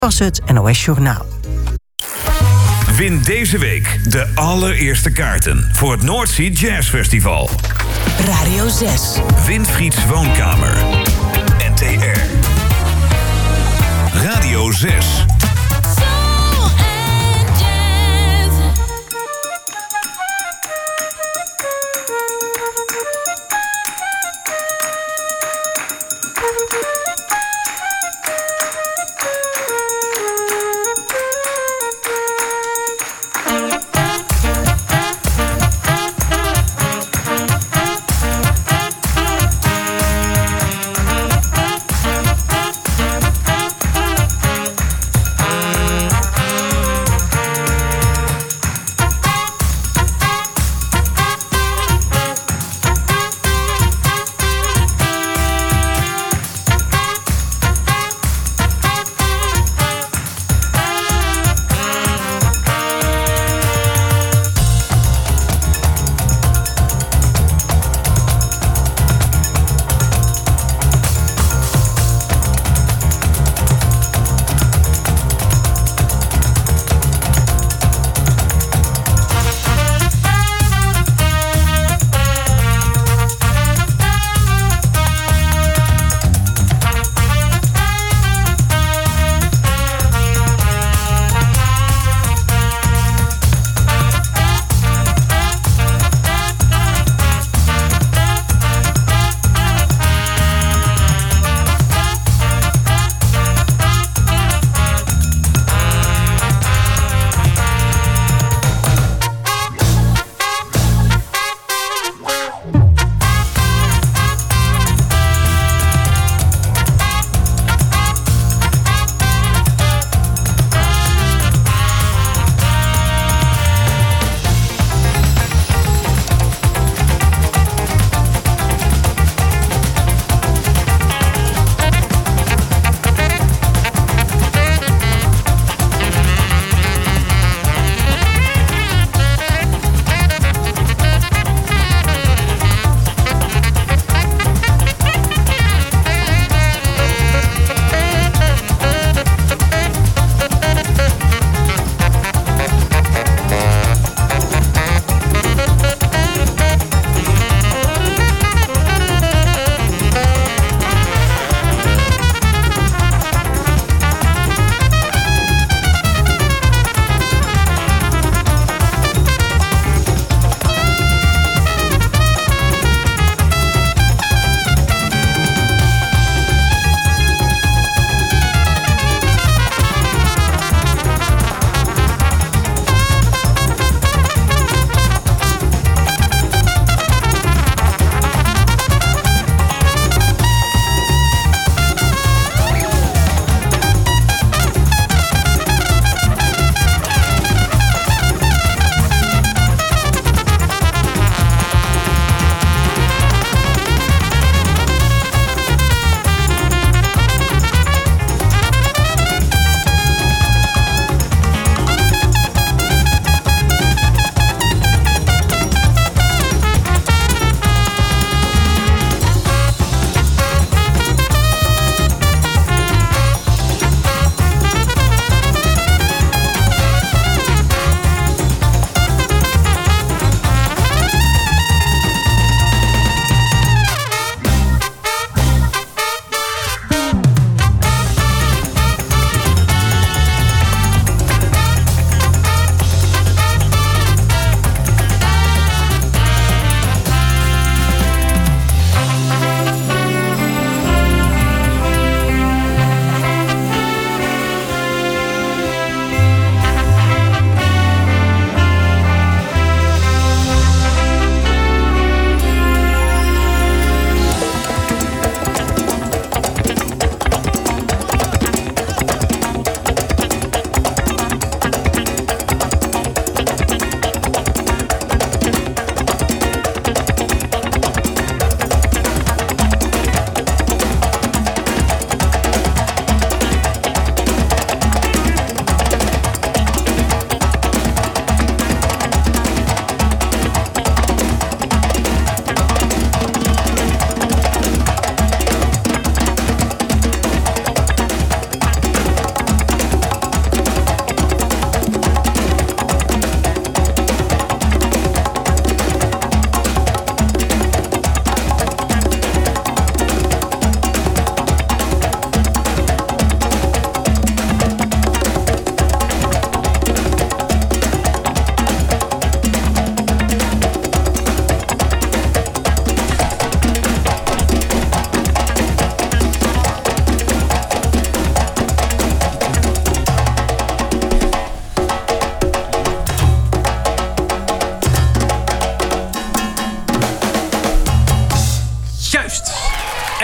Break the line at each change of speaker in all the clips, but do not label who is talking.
was het NOS Journaal.
Win deze week de allereerste kaarten voor het Noordzee Jazz Festival.
Radio 6.
Winfrieds Woonkamer. NTR. Radio 6.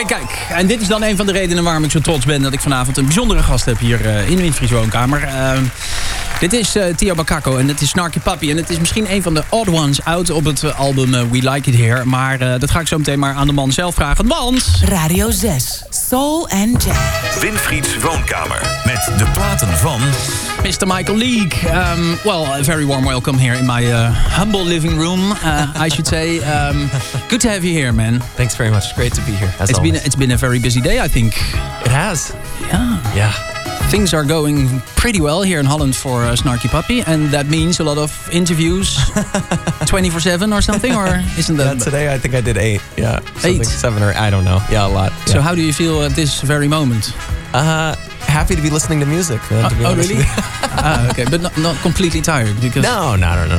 Kijk, en dit is dan een van de redenen waarom ik zo trots ben dat ik vanavond een bijzondere gast heb hier in de Winfries woonkamer. Dit is Theo Bakako en het is Snarky Puppy. En het is misschien een van de odd ones out op het album We Like It Here. Maar dat ga ik zo meteen maar aan de man zelf vragen. Want...
Radio 6, Soul and Jazz.
Winfries woonkamer met de platen van...
Mr. Michael Leake. Well, a very warm welcome here in my humble living room, I should say. Good to have you here, man.
Thanks very much. It's great to be here.
It's been a very busy day, I think.
It has.
Yeah. Things are going pretty well here in Holland for Snarky Puppy, and that means a lot of interviews 24/7 or something, or isn't that?
Yeah, today I think I did 8. Yeah,
8,
7 or I don't know. Yeah, a lot. Yeah.
So how do you feel at this very moment?
Happy to be listening to music. Man, to be honest
really?
with you.
Okay, but not completely tired because
No.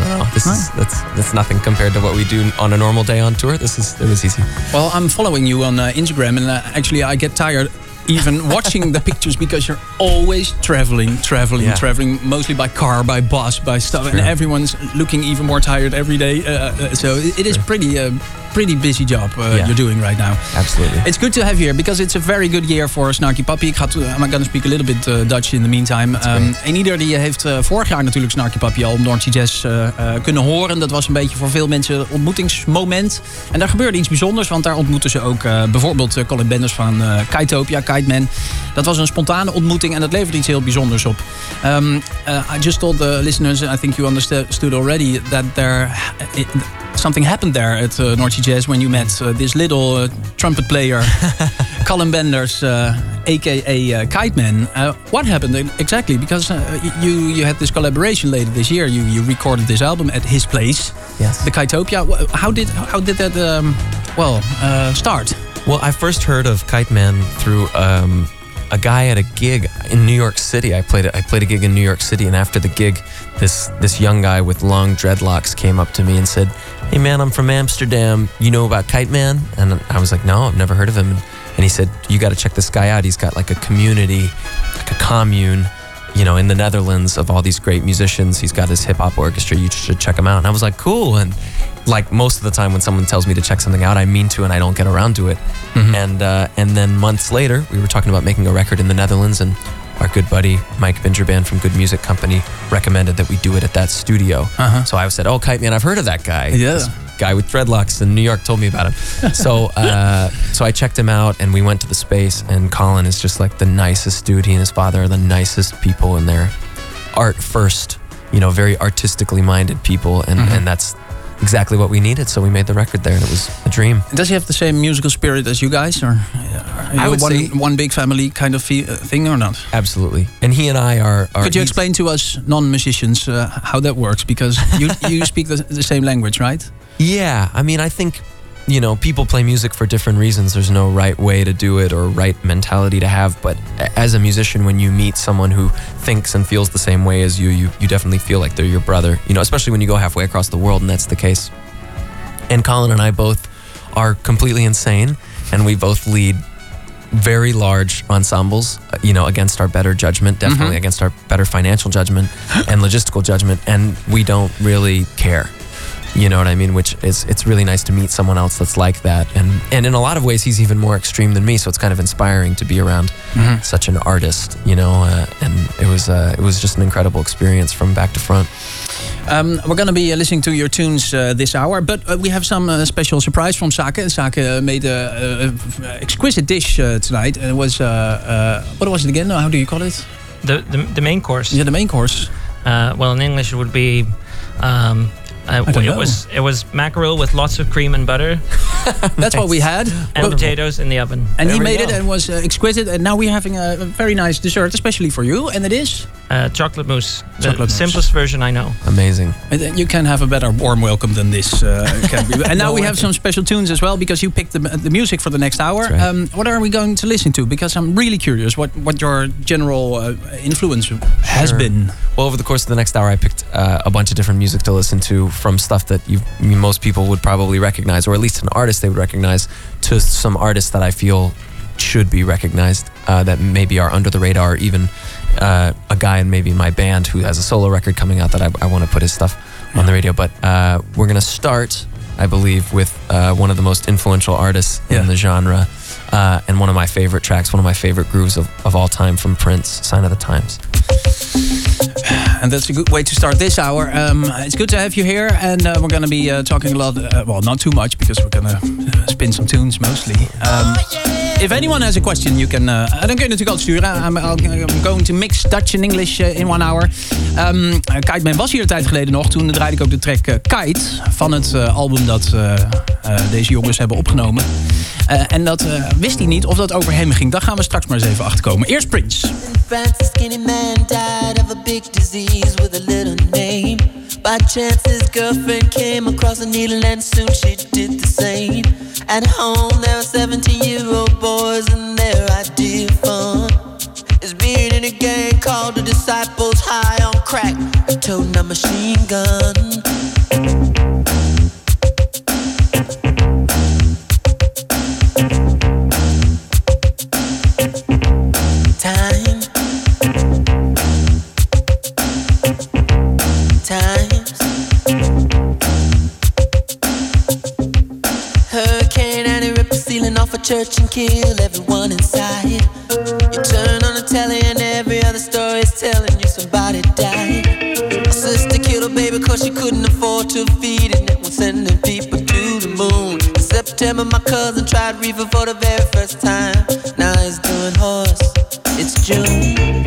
That's nothing compared to what we do on a normal day on tour. It was easy.
Well, I'm following you on Instagram, and actually I get tired even watching the pictures because you're always traveling, mostly by car, by bus, by stuff, and everyone's looking even more tired every day. So it is pretty busy job you're doing right now.
Absolutely.
It's good to have you here because it's a very good year for Snarky Puppy. I'm going to speak a little bit Dutch in the meantime. En ieder die heeft vorig jaar natuurlijk Snarky Puppy al op North Sea Jazz kunnen horen. Dat was een beetje voor veel mensen een ontmoetingsmoment. En daar gebeurde iets bijzonders, want daar ontmoetten ze ook bijvoorbeeld Colin Benders van Kitopia, Kite Man. Dat was een spontane ontmoeting en dat leverde iets heel bijzonders op. I just told the listeners, I think you understood already, that something happened there at North Sea Jazz when you met this little trumpet player, Colin Benders, a.k.a. Kite Man. What happened exactly? Because you had this collaboration later this year. You recorded this album at his place,
yes,
the Kitopia. How did that start?
Well, I first heard of Kite Man through a guy at a gig in New York City. I played a gig in New York City, and after the gig, this young guy with long dreadlocks came up to me and said, "Hey man, I'm from Amsterdam. You know about Kite Man?" And I was like, "No, I've never heard of him." And he said, "You got to check this guy out. He's got like a community, like a commune, in the Netherlands of all these great musicians. He's got his hip hop orchestra. You should check him out." And I was like, "Cool." And like most of the time when someone tells me to check something out, I mean to, and I don't get around to it. Mm-hmm. And then months later, we were talking about making a record in the Netherlands, and our good buddy Mike Bingerban from Good Music Company recommended that we do it at that studio. Uh-huh. So I said, "Oh, Kite Man, I've heard of that guy.
Yeah.
This guy with dreadlocks in New York told me about him." So I checked him out, and we went to the space, and Colin is just like the nicest dude. He and his father are the nicest people, and they're art first, very artistically minded people, and that's exactly what we needed. So we made the record there, and it was a dream.
Does he have the same musical spirit as you guys, or
I would say
one big family kind of thing, or not?
Absolutely. And he and I are
Could you explain to us non-musicians how that works? Because you speak the same language, right?
Yeah, I mean, I think people play music for different reasons. There's no right way to do it or right mentality to have. But as a musician, when you meet someone who thinks and feels the same way as you definitely feel like they're your brother. Especially when you go halfway across the world, and that's the case. And Colin and I both are completely insane, and we both lead very large ensembles, against our better judgment, definitely against our better financial judgment and logistical judgment, and we don't really care. You know what I mean? Which it's really nice to meet someone else that's like that. And in a lot of ways, he's even more extreme than me. So it's kind of inspiring to be around such an artist, and it was just an incredible experience from back to front.
We're going to be listening to your tunes this hour, but we have some special surprise from Sake. Sake made a exquisite dish tonight. It was, what was it again? How do you call it?
The main course.
Yeah, the main course.
Well, in English it would be... It was mackerel with lots of cream and butter.
That's what we had.
And potatoes in the oven.
And he made it and was exquisite. And now we're having a very nice dessert, especially for you. And it is?
Chocolate mousse. The simplest version I know.
Amazing.
You can have a better warm welcome than this. Can be. And now we have some special tunes as well, because you picked the music for the next hour.
Right.
What are we going to listen to? Because I'm really curious what your general influence has been.
Well, over the course of the next hour, I picked a bunch of different music to listen to, from stuff that most people would probably recognize, or at least an artist they would recognize, to some artists that I feel should be recognized, that maybe are under the radar, or even a guy in maybe my band who has a solo record coming out that I want to put his stuff on the radio. But we're going to start, I believe, with one of the most influential artists in the genre, and one of my favorite tracks, one of my favorite grooves of all time from Prince, Sign of the Times.
And that's a good way to start this hour. It's good to have you here, and we're going to be talking a lot. Well, not too much, because we're going to spin some tunes mostly. If anyone has a question, you can. Dan kun je natuurlijk altijd sturen. I'm going to mix Dutch and English in 1 hour. Kite Man was hier een tijd geleden nog. Toen draaide ik ook de track Kite van het album dat deze jongens hebben opgenomen. En dat wist hij niet of dat over hem ging. Daar gaan we straks maar eens even achterkomen. Eerst Prince.
France, a skinny man died of a big disease with a little name. By chance his girlfriend came across a needle and soon she did the same. At home there were 17-year-old boys and their idea of fun is being in a gang called the Disciples, high on crack, toting a machine gun. Times. Hurricane Annie ripped the ceiling off a church and killed everyone inside. You turn on the telly and every other story is telling you somebody died. A sister killed her baby cause she couldn't afford to feed it. And was sending people to the moon. In September my cousin tried reefer for the very first time. Now he's doing horse. It's June.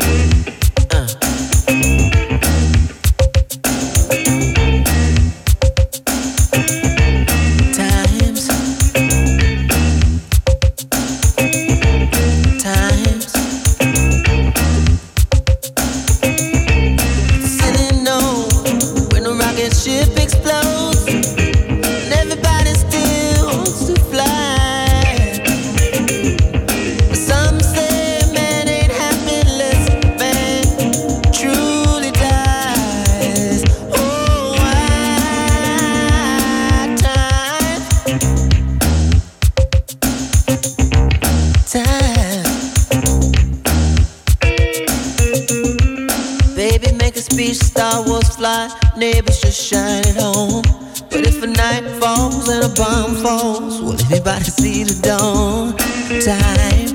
Neighbors just shine at home. But if a night falls and a bomb falls, will anybody see the dawn? Time.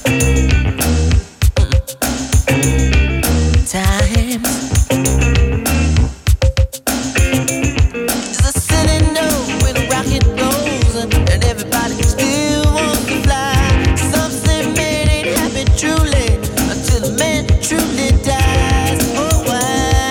Time. There's a silly note when a rocket goes and everybody still wants to fly. Some say man ain't happy truly until the man truly dies. Oh, why?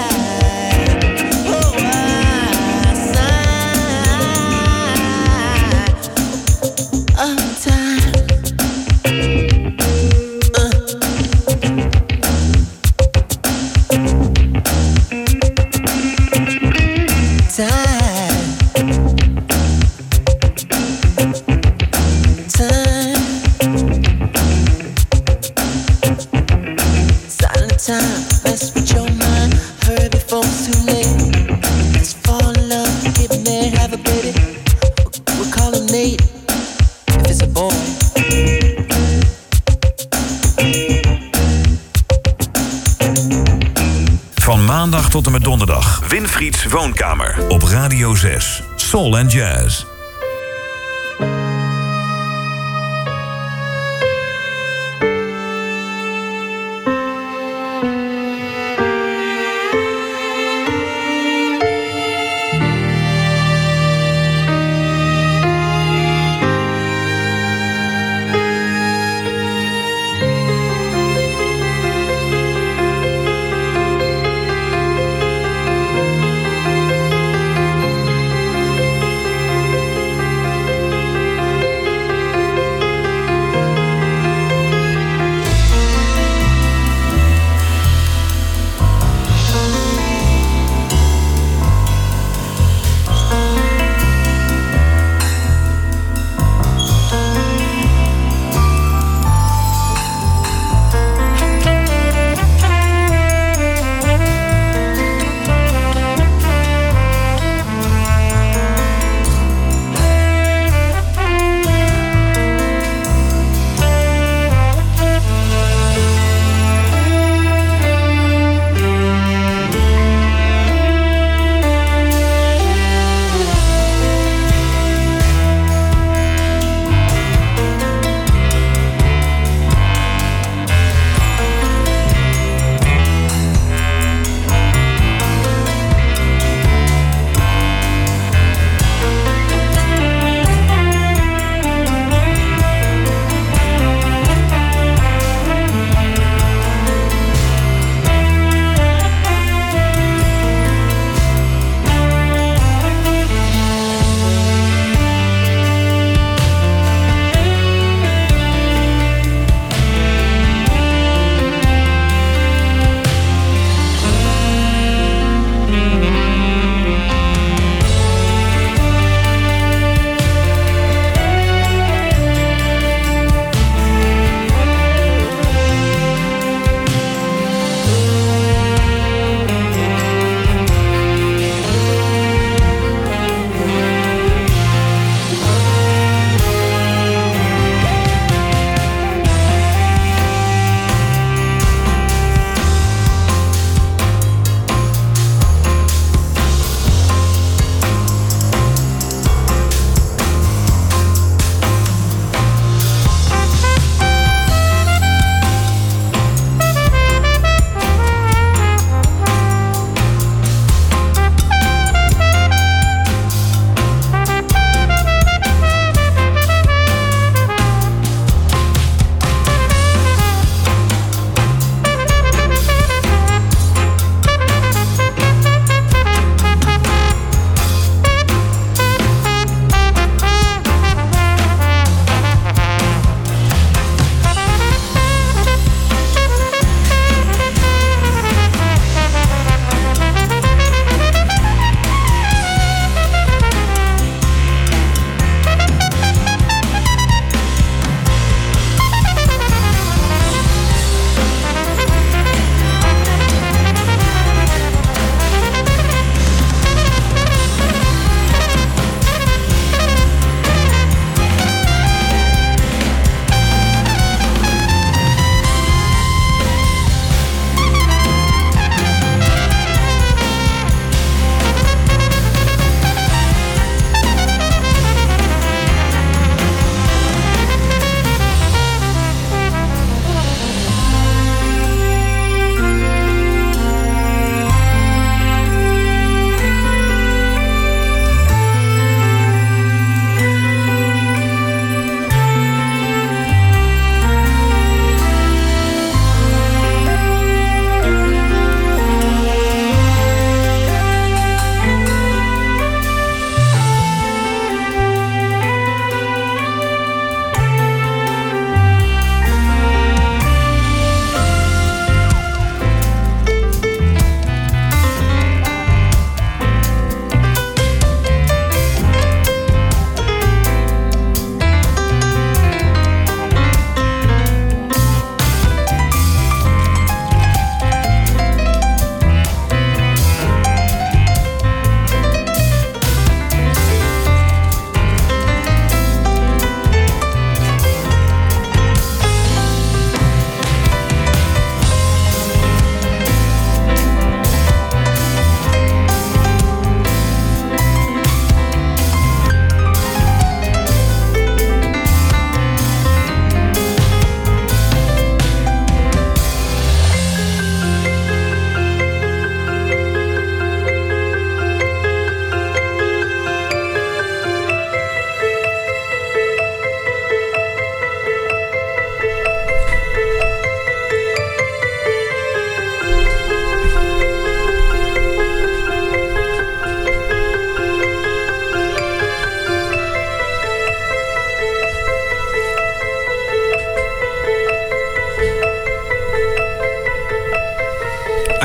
Maandag tot en met donderdag. Winfrieds Woonkamer op Radio 6. Soul and Jazz.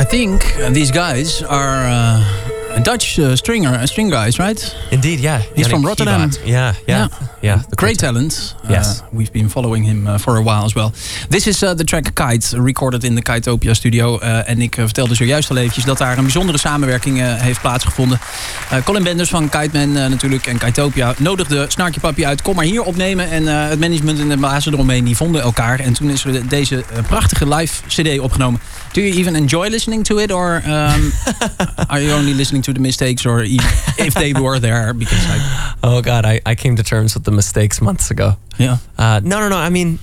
I think these guys are Dutch string guys, right?
Indeed, yeah.
He's from Rotterdam.
Yeah.
Great talent.
Yes.
We've been following him for a while as well. This is the track Kite, recorded in de Kitopia studio. En ik vertelde zojuist al eventjes dat daar een bijzondere samenwerking heeft plaatsgevonden. Colin Benders van Kiteman natuurlijk en Kitopia nodigde Snarky Puppy uit. Kom maar hier opnemen. En het management en de bazen eromheen die vonden elkaar. En toen is er deze prachtige live CD opgenomen. Do you even enjoy listening to it? Or are you only listening to the mistakes? Or if they were there? Because
oh God, I came to terms with the mistakes months ago.
Yeah.
No. I mean,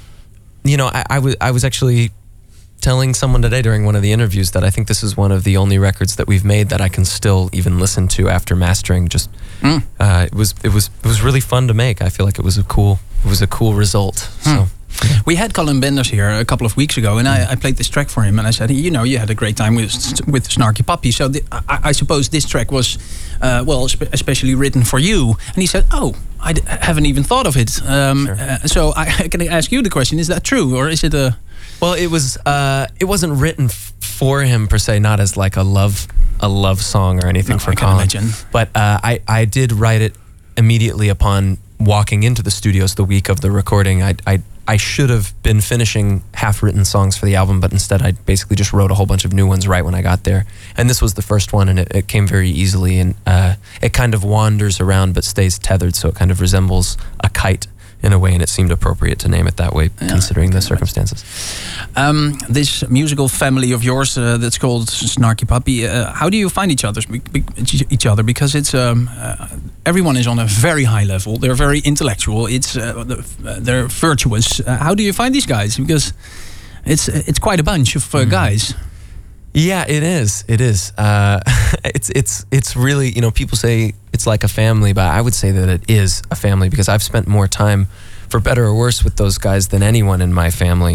I was actually telling someone today during one of the interviews that I think this is one of the only records that we've made that I can still even listen to after mastering. Just it was really fun to make. I feel like it was a cool result. So.
We had Colin Benders here a couple of weeks ago, and I played this track for him, and I said, you had a great time with Snarky Puppy, so I suppose this track was, especially written for you. And he said, oh, I haven't even thought of it.
Sure.
So I can ask you the question: is that true, or is it a?
Well, it wasn't written for him per se, not as like a love song or anything for Colin.
I can imagine.
But I did write it immediately upon walking into the studios the week of the recording. I should have been finishing half-written songs for the album, but instead I basically just wrote a whole bunch of new ones right when I got there. And this was the first one, and it came very easily, and it kind of wanders around but stays tethered, so it kind of resembles a kite in a way, and it seemed appropriate to name it that way, considering the circumstances.
This musical family of yours that's called Snarky Puppy, how do you find each other? Because it's everyone is on a very high level. They're very intellectual. They're virtuous. How do you find these guys? Because it's quite a bunch of guys.
Yeah, it is. It's really, people say it's like a family, but I would say that it is a family because I've spent more time, for better or worse, with those guys than anyone in my family.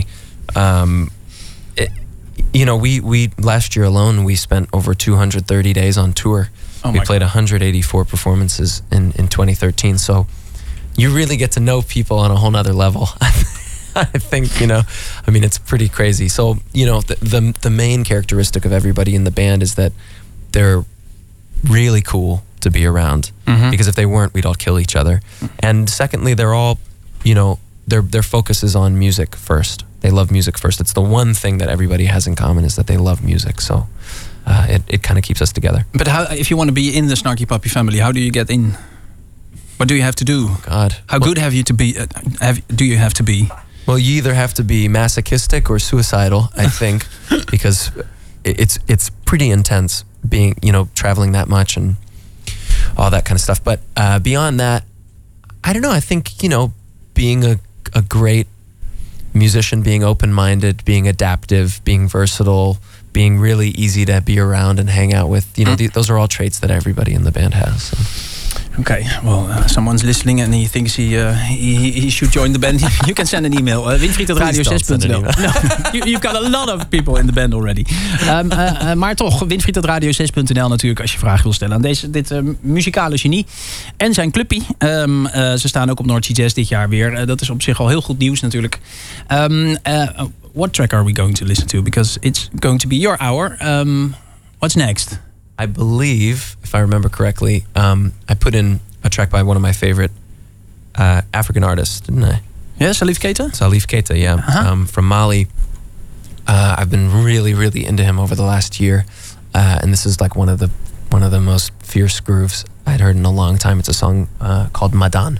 We last year alone we spent over 230 days on tour. We played 184 performances in 2013. So you really get to know people on a whole nother level. I think, it's pretty crazy. So, the main characteristic of everybody in the band is that they're really cool to be around. Mm-hmm. Because if they weren't, we'd all kill each other. And secondly, they're all, their focus is on music first. They love music first. It's the one thing that everybody has in common is that they love music. So it kind of keeps us together.
But if you want to be in the Snarky Puppy family, how do you get in? What do you have to do?
Oh, God.
How good have you to be? Do you have to be?
Well, you either have to be masochistic or suicidal, I think, because it's pretty intense being, traveling that much and all that kind of stuff. But beyond that, I don't know. I think, being a great musician, being open-minded, being adaptive, being versatile, being really easy to be around and hang out with, those are all traits that everybody in the band has. So.
Okay, well, someone's listening and he thinks he should join the band. You can send an email. Winfried@radio6.nl. No, you've got a lot of people in the band already. Maar toch, Winfried@radio6.nl natuurlijk als je vragen wil stellen aan dit muzikale genie. En zijn clubpie. Ze staan ook op North Sea Jazz dit jaar weer. Dat is op zich al heel goed nieuws natuurlijk. What track are we going to listen to? Because it's going to be your hour. What's next?
I believe, if I remember correctly, I put in a track by one of my favorite African artists, didn't I?
Yeah, Salif Keita?
Salif Keita, yeah. Uh-huh. From Mali. I've been really, really into him over the last year. And this is like one of the most fierce grooves I'd heard in a long time. It's a song called Madan.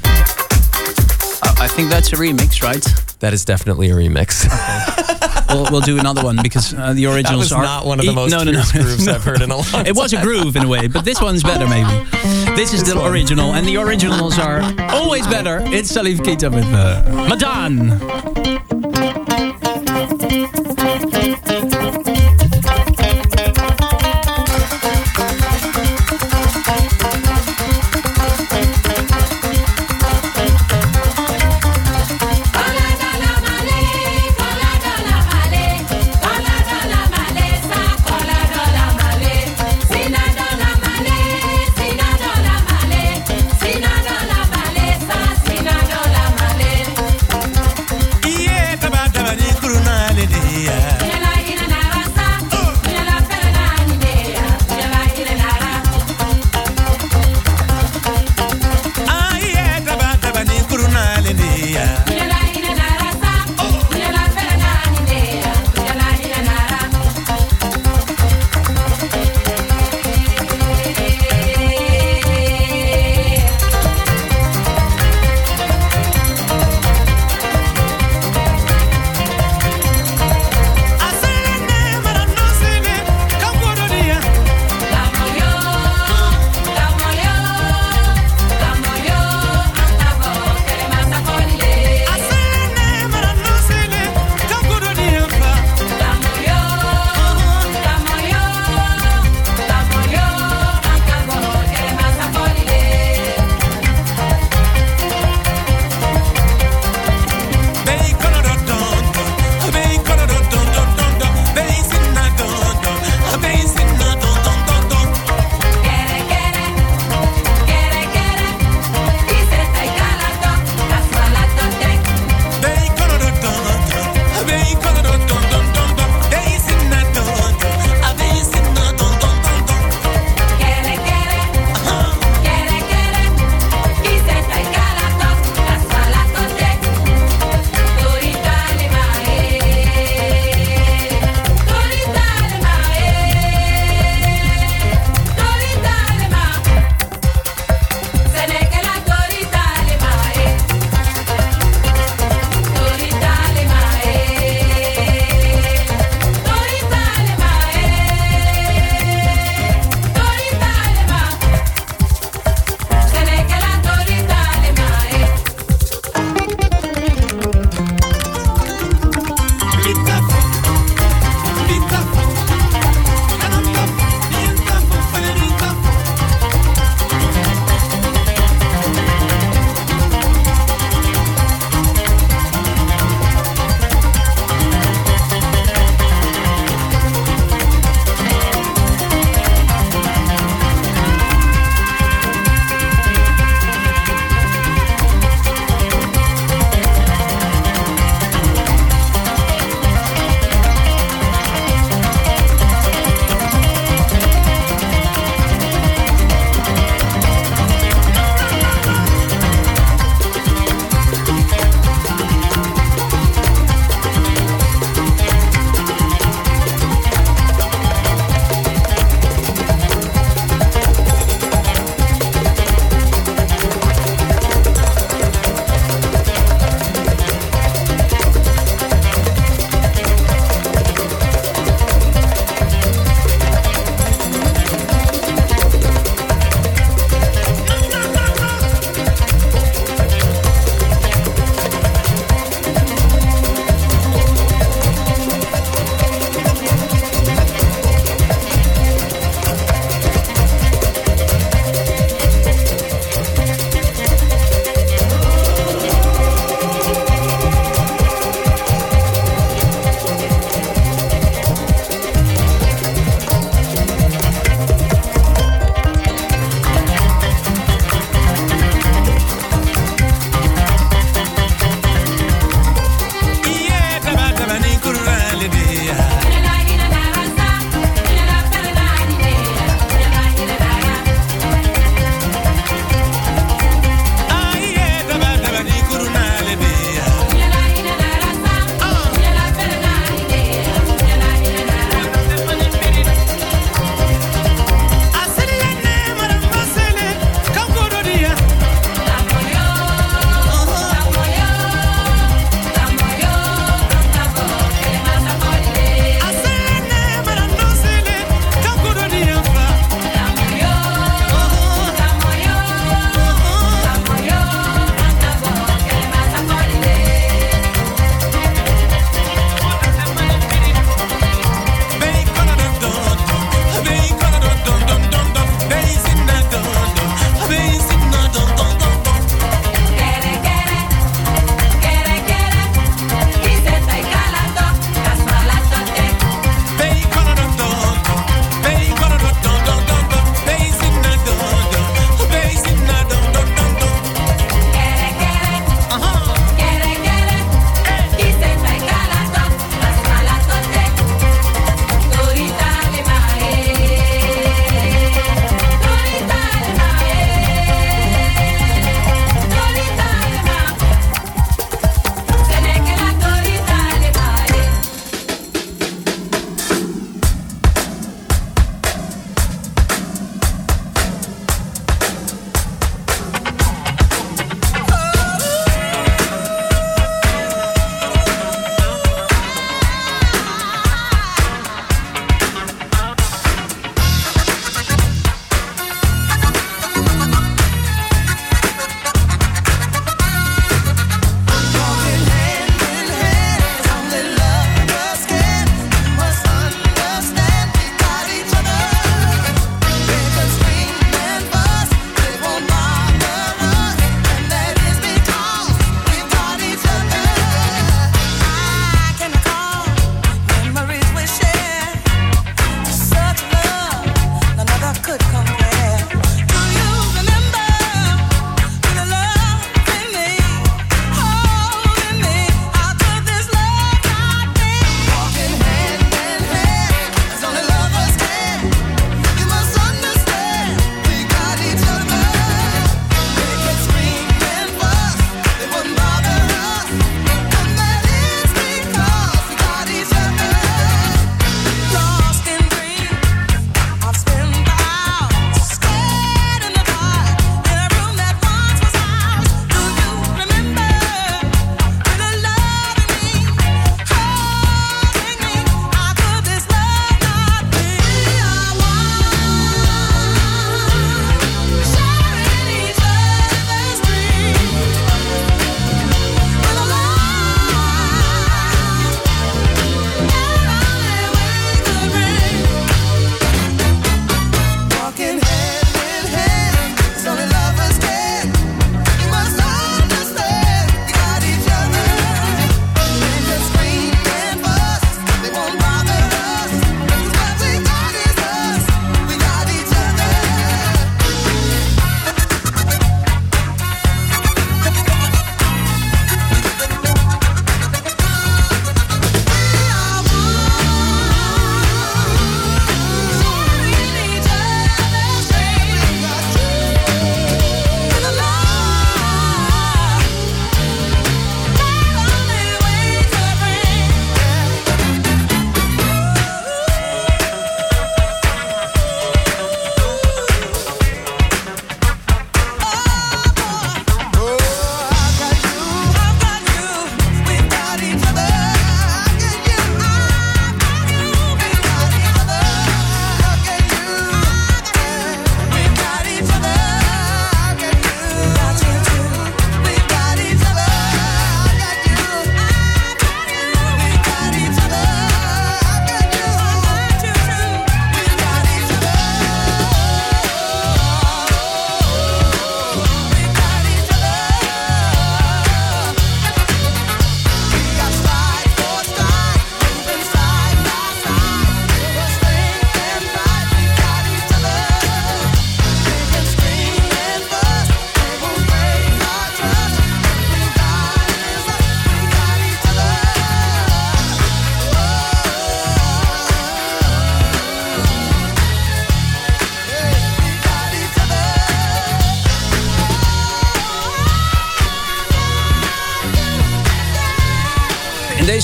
I think that's a remix, right?
That is definitely a remix.
Okay. We'll do another one because the originals
are not one of the most fierce grooves I've heard in a long time.
It was a groove in a way, but this one's better maybe. This is the original, and the originals are always better. It's Salif Keita with Madan.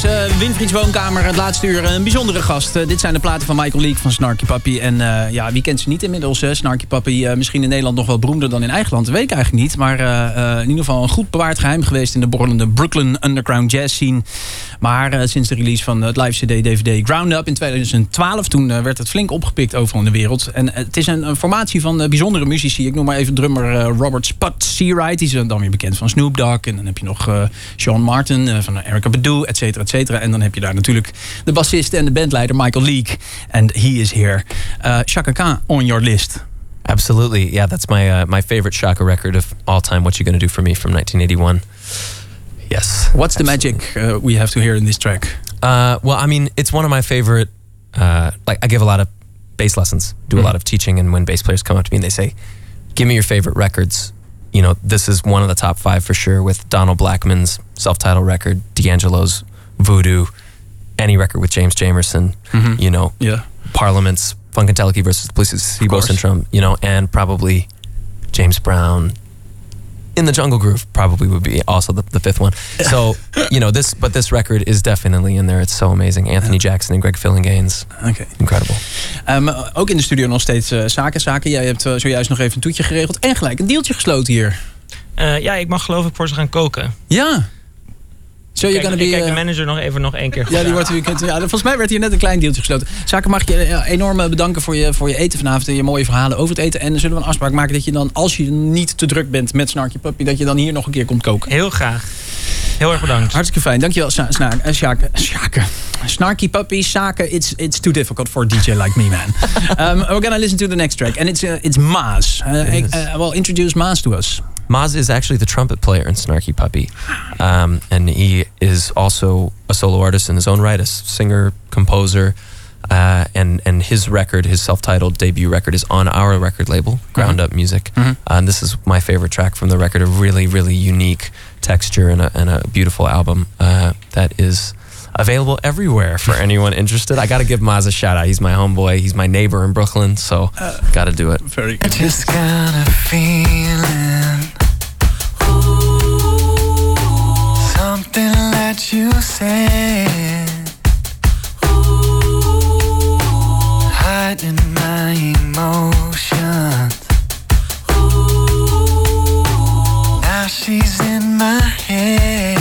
Winfrieds Woonkamer, het laatste uur. Een bijzondere gast. Dit zijn de platen van Michael Leek van Snarky Puppy. En wie kent ze niet inmiddels? Snarky Puppy, misschien in Nederland nog wel beroemder dan in eigen land. Dat weet ik eigenlijk niet. Maar in ieder geval een goed bewaard geheim geweest in de borrelende Brooklyn underground jazz scene. Maar sinds de release van het live CD-DVD Ground Up in 2012... toen werd het flink opgepikt overal in de wereld. En het is een formatie van bijzondere muzici. Ik noem maar even drummer Robert Spud Seawright. Die is dan weer bekend van Snoop Dogg. En dan heb je nog Sean Martin van Erykah Badu, et cetera, et cetera. En dan heb je daar natuurlijk de bassist en de bandleider Michael Leek. And he is here. Chaka Khan on your list.
Absolutely. Yeah, that's my favorite Chaka record of all time. What You Gonna Do For Me from 1981. Yes.
What's the magic we have to hear in this track?
Well, I mean, it's one of my favorite, I give a lot of bass lessons, do a lot of teaching, and when bass players come up to me and they say, give me your favorite records, you know, this is one of the top 5 for sure, with Donald Blackman's self-titled record, D'Angelo's Voodoo, any record with James Jamerson, you know, Parliament's Funkadelic versus the Police's Steve Ostrom, you know, and probably James Brown, In the Jungle Groove probably would be also the 5th one. So, you know, this record is definitely in there. It's so amazing. Anthony Jackson en Greg Phillinganes.
Okay.
Incredible.
Ook in de studio nog steeds Zaken. Jij hebt zojuist nog even een toetje geregeld. En gelijk een deeltje gesloten hier.
Ja, ik mag geloof ik voor ze gaan koken.
Ja.
Ik kijk de manager nog één keer.
Ja, die wordt volgens mij werd hier net een klein deeltje gesloten. Zaken, mag ik je enorm bedanken voor je eten vanavond en je mooie verhalen over het eten. En zullen we een afspraak maken dat je dan, als je niet te druk bent met Snarky Puppy, dat je dan hier nog een keer komt koken.
Heel graag. Heel erg bedankt.
Hartstikke fijn. Dankjewel, Shaka. Snarky Puppy, Shaka, it's too difficult for a DJ like me, man. We're gonna listen to the next track. And it's Maz. Well, introduce Maz to us.
Maz is actually the trumpet player in Snarky Puppy. And he is also a solo artist in his own right, a singer, composer. And his record, his self-titled debut record, is on our record label, Ground Up Music. And this is my favorite track from the record, a really, really unique texture and a beautiful album that is available everywhere for anyone interested. I got to give Maz a shout out. He's my homeboy. He's my neighbor in Brooklyn, so got to do it.
Very good.
I just got a feeling something that you said hiding my emotions. Now she's in my head.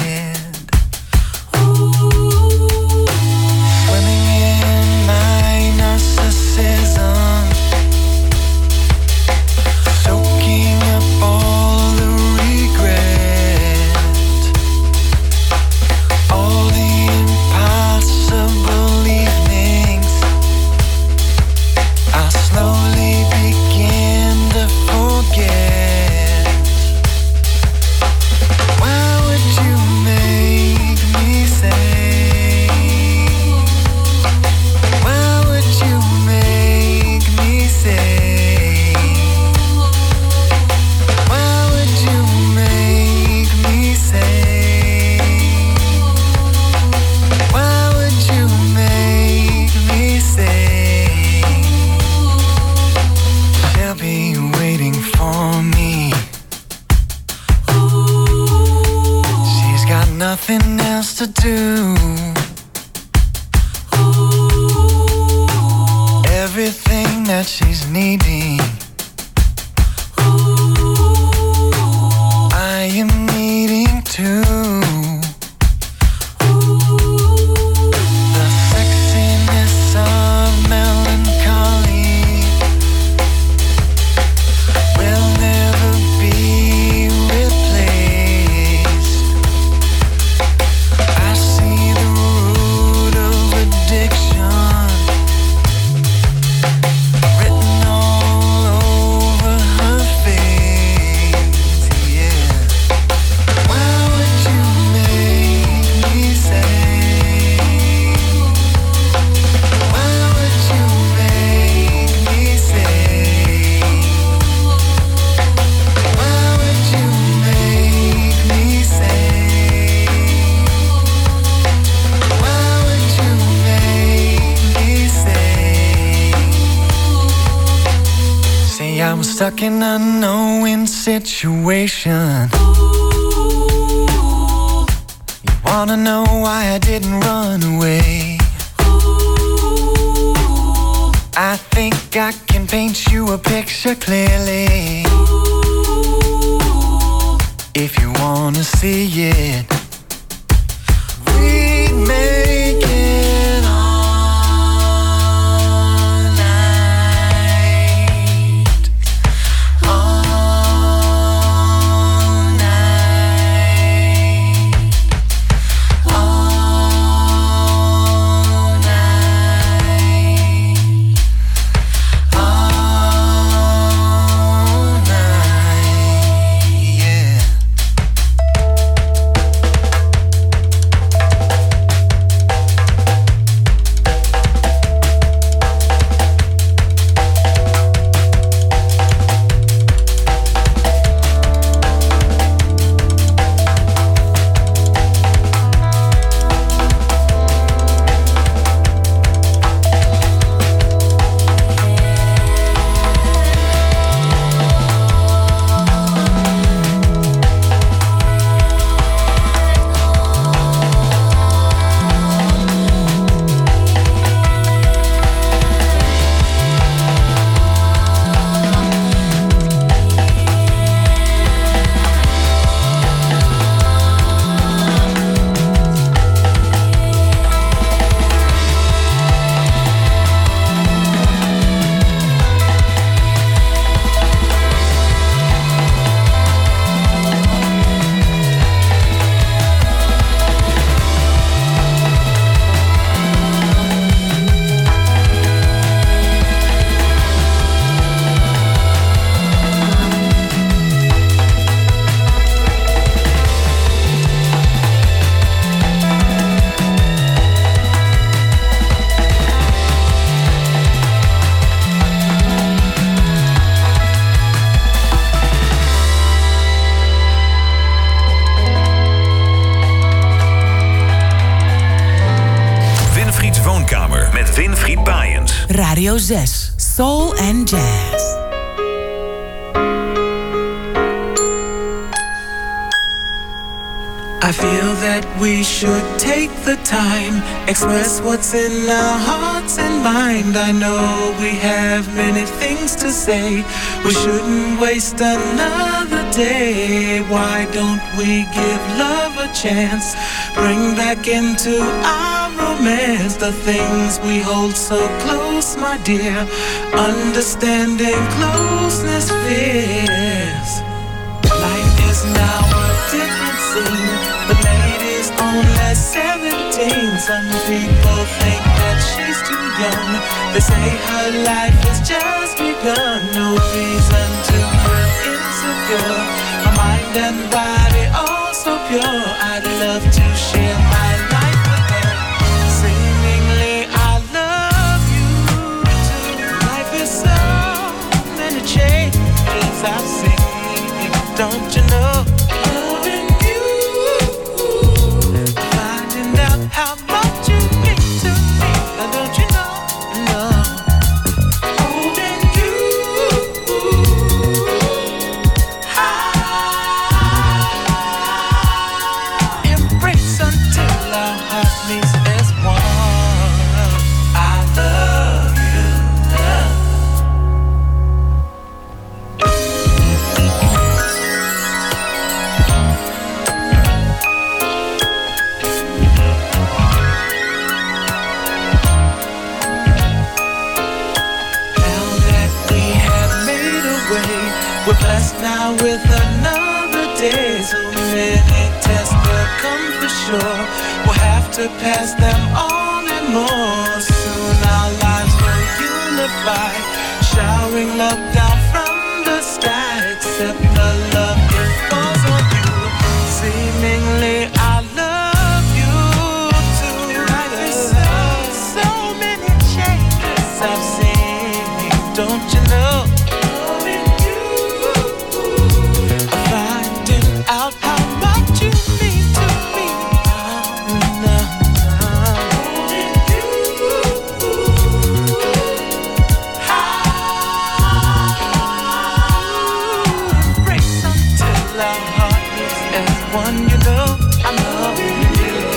Nothing else to do. Everything that she's needing, I am needing too. The sexiness of melancholy will never be replaced. I see the root of addiction written all over her face, yeah. Why would you make me say? Why would you make me say? Why would you make me say? Why would you make me say? See, I'm stuck in a no-win situation. You Wanna know why I didn't run away? I think I can paint you a picture clearly. If you wanna see it, we make it all night, all night, all night, all night, yeah.
Winfried Baaiens.
Radio 6, Soul and Jazz.
I feel that we should take the time, express what's in our hearts and mind. I know we have many things to say. We shouldn't waste another day. Why don't we give love a chance? Bring back into our romance the things we hold so close, my dear. Understanding closeness fears. Life is now a different scene. The lady's only 17. Some people think that she's too young. They say her life has just begun. No reason to feel insecure. Her mind and body all so pure. I'd love to share my life with her. Seemingly I love you too. Life is so many changes I've seen. Don't you know? Loving you, finding out how much you mean to me. Don't you know? No. Holding you, embrace until our heart meets as one. I love you, love. We're blessed now with another day. So many tests will come for sure. We'll have to pass them on and more. Soon our lives will unify, showering love down from the sky. Except the love it falls on you. Seemingly I love you too. Life is so many changes I've seen. Don't you know? Out how much you mean to me. Embrace until our heart is as one. You know I'm loving you.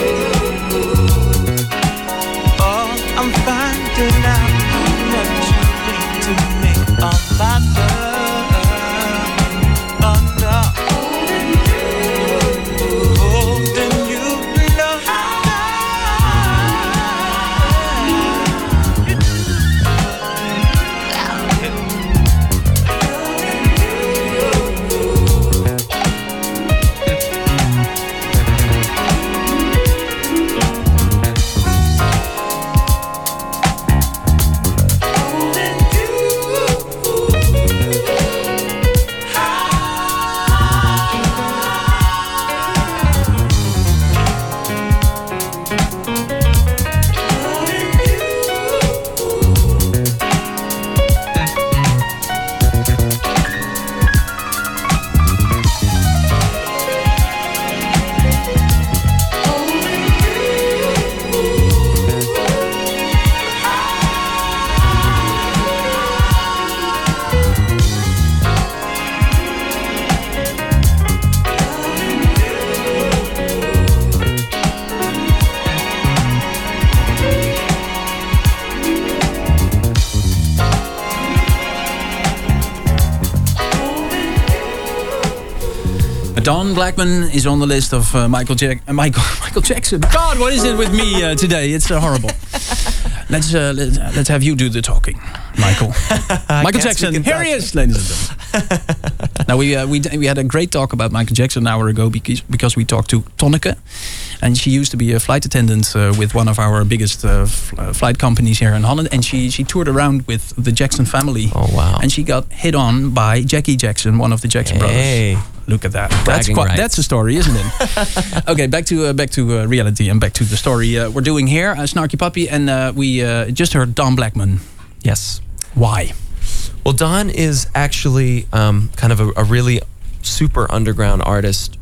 Don Blackman is on the list of Michael Jackson. God, what is it with me today? It's horrible. Let's have you do the talking, Michael. Michael Jackson, here he is, ladies and gentlemen. Now we had a great talk about Michael Jackson an hour ago because we talked to Tonneke, and she used to be a flight attendant with one of our biggest flight companies here in Holland, and she toured around with the Jackson family.
Oh wow!
And she got hit on by Jackie Jackson, one of the Jackson brothers. Look at that. That's a story, isn't it? Okay, back to reality and back to the story we're doing here. Snarky Puppy, and we just heard Don Blackman.
Yes.
Why?
Well, Don is actually kind of a really super underground artist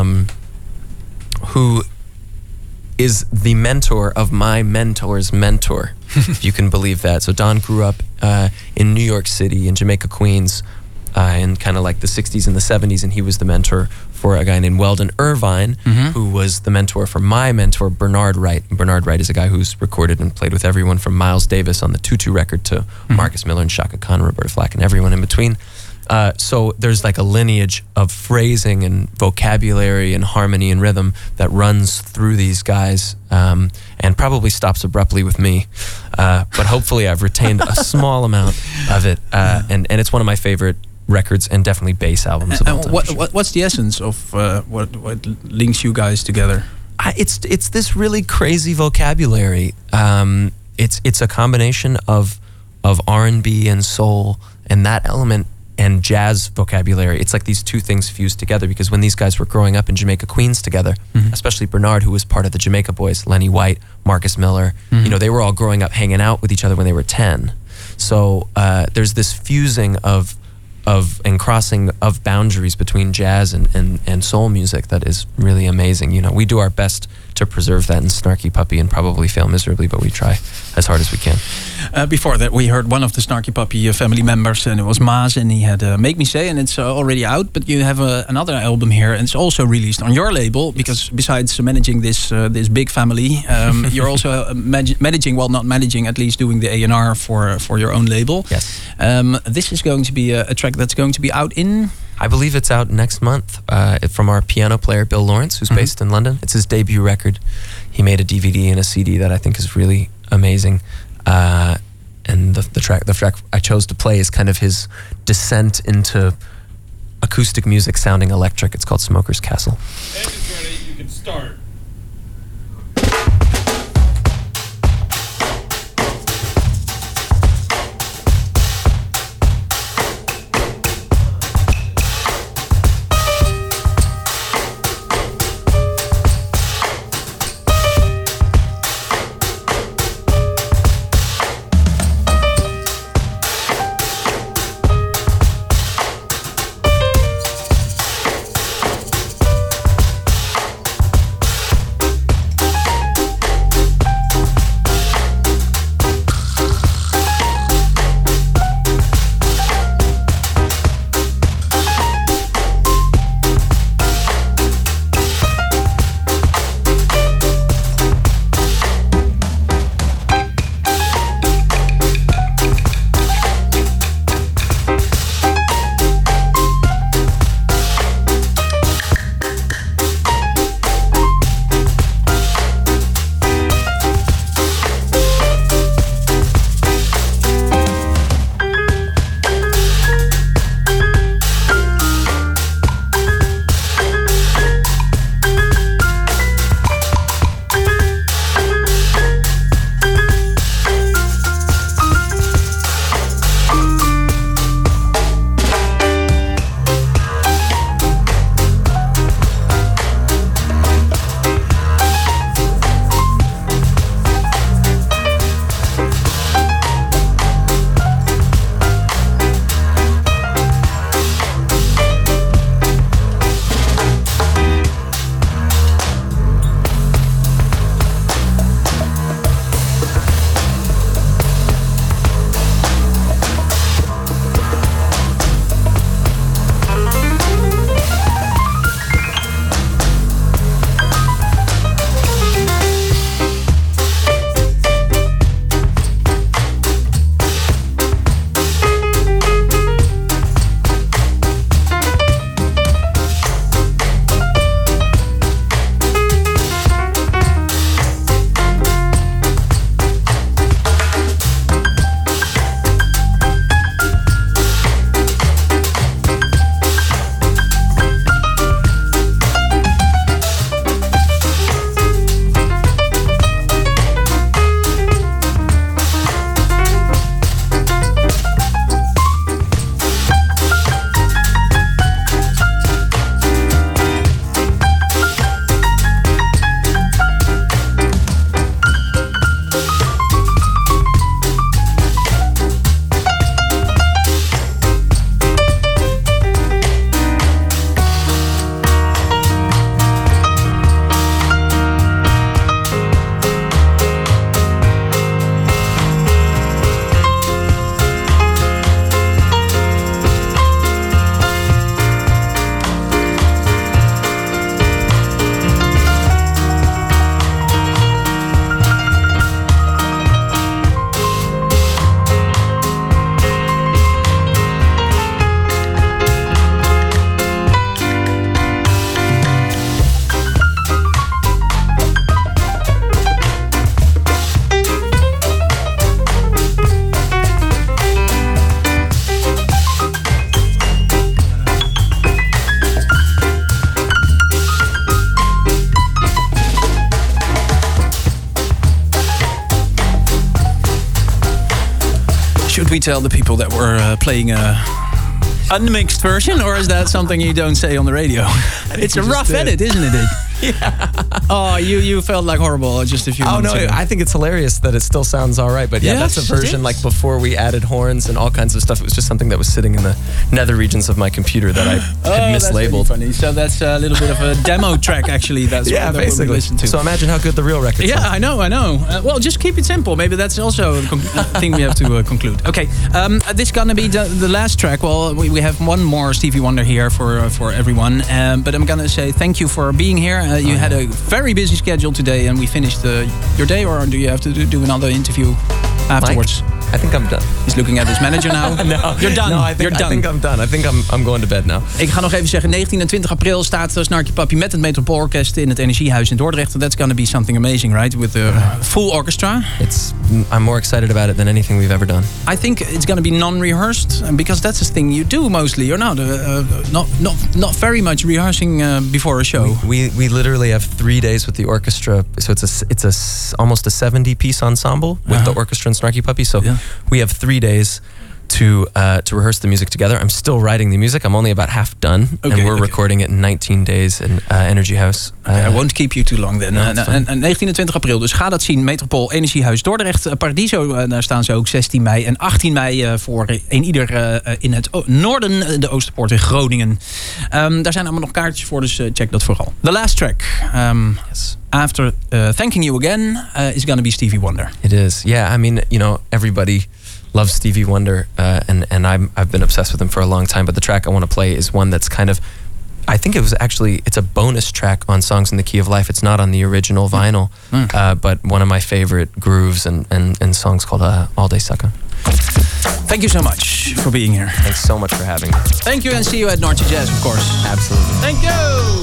who is the mentor of my mentor's mentor, if you can believe that. So Don grew up in New York City, in Jamaica, Queens, in kind of like the 60s and the 70s, and he was the mentor for a guy named Weldon Irvine, who was the mentor for my mentor, Bernard Wright. And Bernard Wright is a guy who's recorded and played with everyone from Miles Davis on the Tutu record to Marcus Miller and Chaka Khan, Roberta Flack, and everyone in between. So there's like a lineage of phrasing and vocabulary and harmony and rhythm that runs through these guys, and probably stops abruptly with me. But hopefully I've retained a small amount of it, and it's one of my favorite records and definitely bass albums of all time.
What's the essence of what links you guys together?
It's this really crazy vocabulary. It's a combination of R&B and soul and that element and jazz vocabulary. It's like these two things fused together, because when these guys were growing up in Jamaica, Queens together, especially Bernard, who was part of the Jamaica Boys, Lenny White, Marcus Miller, they were all growing up hanging out with each other when they were 10. So there's this fusing of and crossing of boundaries between jazz and soul music that is really amazing. We do our best to preserve that in Snarky Puppy and probably fail miserably, but we try as hard as we can.
Before that, we heard one of the Snarky Puppy family members, and it was Maas, and he had Make Me Say, and it's already out, but you have another album here, and it's also released on your label, because besides managing this big family, you're also managing, well, not managing, at least doing the A&R for your own label.
Yes.
This is going to be a track that's going to be out in...
I believe it's out next month from our piano player, Bill Lawrence, who's based in London. It's his debut record. He made a DVD and a CD that I think is really amazing. And the track I chose to play is kind of his descent into acoustic music sounding electric. It's called Smoker's Castle.
Band is ready. You can start.
we tell the people that we're playing a unmixed version, or is that something you don't say on the radio? It's a rough edit, isn't it, Dick?
Yeah.
Oh, you felt like horrible just a few months ago.
I think it's hilarious that it still sounds all right. But yeah,
Yes,
that's a version like before we added horns and all kinds of stuff. It was just something that was sitting in the nether regions of my computer that I had mislabeled.
That's really funny. So that's a little bit of a demo track, actually. That's
yeah,
what
basically.
we listen to.
So imagine how good the real record
Yeah,
sounds.
I know. Well, just keep it simple. Maybe that's also a thing we have to conclude. Okay, this is gonna be the last track. Well, we have one more Stevie Wonder here for everyone. But I'm gonna say thank you for being here. You had a very busy schedule today, and we finished your day, or do you have to do another interview afterwards?
Mike, I think I'm done.
He's looking at his manager now.
No,
You're done.
No, I think I'm done. I think I'm going to bed now.
Ik ga nog even zeggen, 19 en 20 april staat Snarky Puppy met het Metropoolorkest in het Energiehuis in Dordrecht. That's gonna be something amazing, right? With a full orchestra.
I'm more excited about it than anything we've ever done.
I think it's gonna be non-rehearsed, because that's the thing you do mostly. You're not very much rehearsing before a show.
We literally have 3 days with the orchestra, so it's almost a 70-piece ensemble with the orchestra and Snarky Puppy. So we have 3 days to rehearse the music together. I'm still writing the music. I'm only about half done, and we're recording it in 19 days in Energy House.
I won't keep you too long then.
No,
en 19 en 20 april, dus ga dat zien. Metropool Energiehuis Dordrecht. Paradiso, daar staan ze ook 16 mei. En 18 mei voor een ieder in het noorden, de Oosterpoort in Groningen. Daar zijn allemaal nog kaartjes voor, dus check dat vooral. The last track.
Yes.
After Thanking You Again is gonna be Stevie Wonder.
It is. Yeah, I mean, everybody loves Stevie Wonder, and I've been obsessed with him for a long time. But the track I want to play is one that's kind of, I think it's a bonus track on Songs in the Key of Life. It's not on the original vinyl, but one of my favorite grooves and songs called All Day Sucker.
Thank you so much for being here.
Thanks so much for having me.
Thank you, and see you at North Sea Jazz, of course.
Absolutely.
Thank you.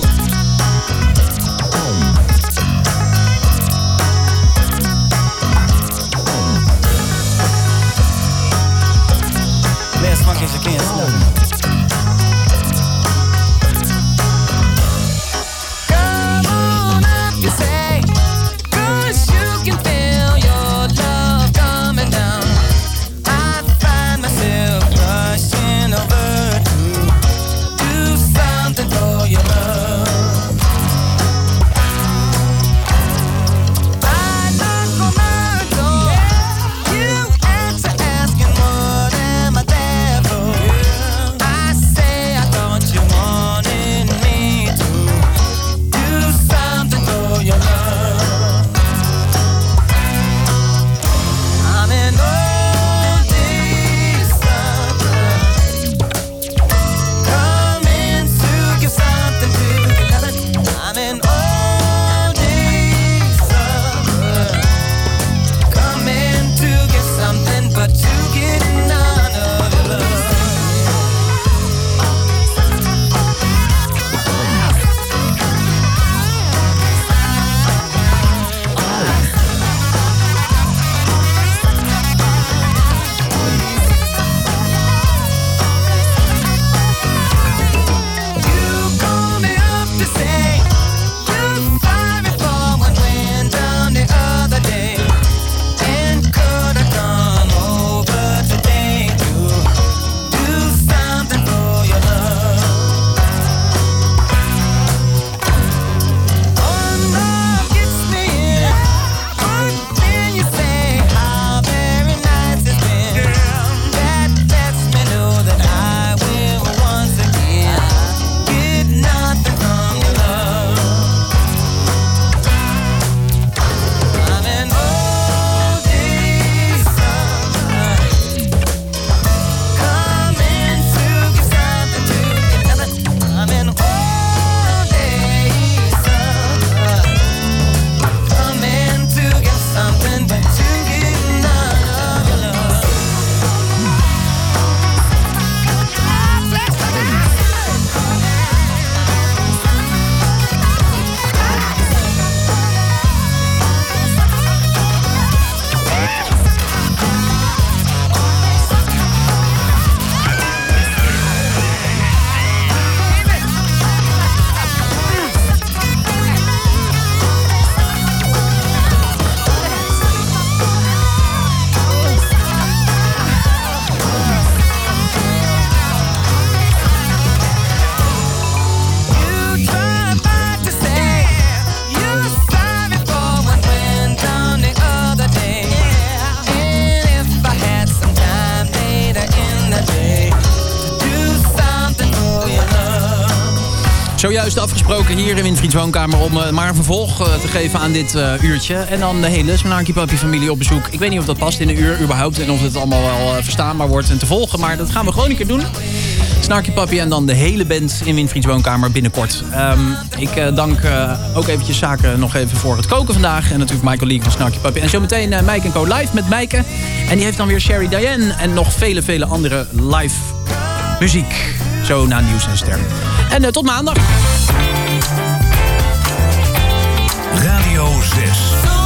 As funky as you can, slow. Come on up, you say, 'cause you can feel your love coming down. I find myself rushing over to do something for your love. I knock on my door, you answer asking what am I there for?
Zojuist afgesproken hier in Winfrieds woonkamer om maar een vervolg te geven aan dit uurtje. En dan de hele Snarky Puppy familie op bezoek. Ik weet niet of dat past in een uur überhaupt en of het allemaal wel verstaanbaar wordt en te volgen. Maar dat gaan we gewoon een keer doen. Snarky Puppy en dan de hele band in Winfrieds woonkamer binnenkort. Ik dank ook eventjes zaken nog even voor het koken vandaag. En natuurlijk Michael Leek van Snarky Puppy. En zometeen Mike & Co live met Mijke. En die heeft dan weer Sherry Diane en nog vele andere live muziek. Zo na Nieuws en Ster. En tot maandag.
Radio 6.